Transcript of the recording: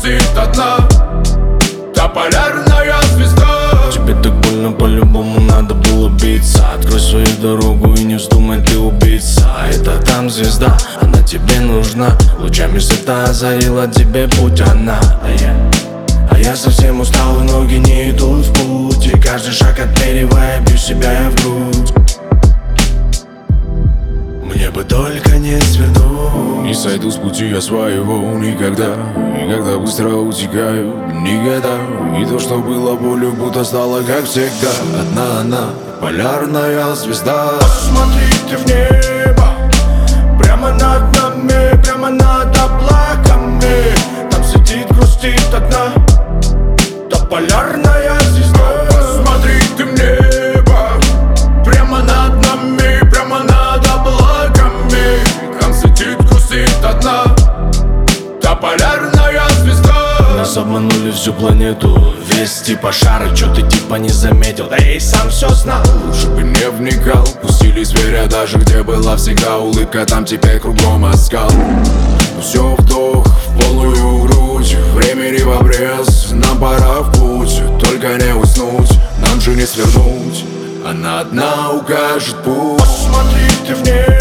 грустит одна, та полярная звезда. Тебе так больно, по-любому надо было биться. Открой свою дорогу и не вздумай ты убиться. Это там звезда, она тебе нужна. Лучами света озарила тебе путь она. А я совсем устал, и ноги не идут в путь. И каждый шаг отмеривая, бью себя я в грудь. Мне бы только не свернуть. Не сойду с пути я своего никогда. И когда быстро утекаю, никогда. И то, что было болью, будто стало как всегда. Одна она, полярная звезда. Посмотри ты в небо, прямо над нами, прямо над облаками. Там сидит, грустит одна, та полярная звезда. Посмотри ты в небо, прямо над нами, прямо над облаками. Там сидит, грустит одна, та полярная звезда. Нас обманули всю планету, весь типа шара. Чё ты типа не заметил, да я и сам все знал. Лучше бы не вникал, пустили зверя даже где была всегда улыбка. Там теперь кругом оскал. Все вдох в полную грудь, времени в обрез. Нам пора в путь, только не уснуть, нам же не свернуть. Она одна укажет путь. Посмотри ты в небо,